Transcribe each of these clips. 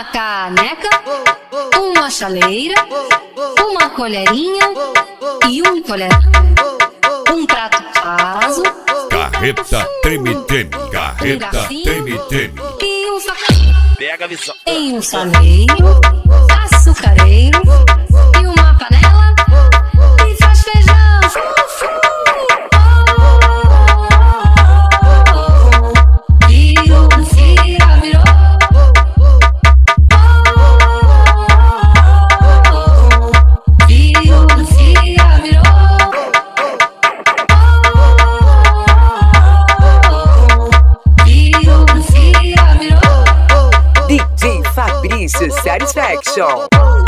caneca, uma chaleira, uma colherinha e um colher. Um prato raso, carreta treme-treme, carreta treme-treme. E um facão. Pega a visão. Em um saneiro, açucareiro e uma panela que faz feijão. DJ Fabrício Satisfaction.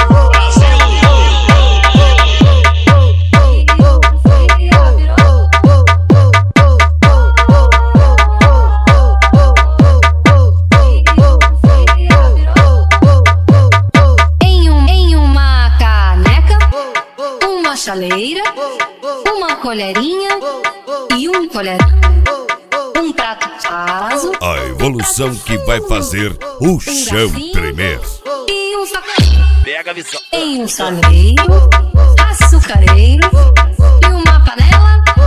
Em uma caneca, uma chaleira, uma colherinha e um colher. Um prato raso, A evolução que vai fazer o chão tremer. e um facão. Pega a visão. Em um saneiro, açucareiro e uma panela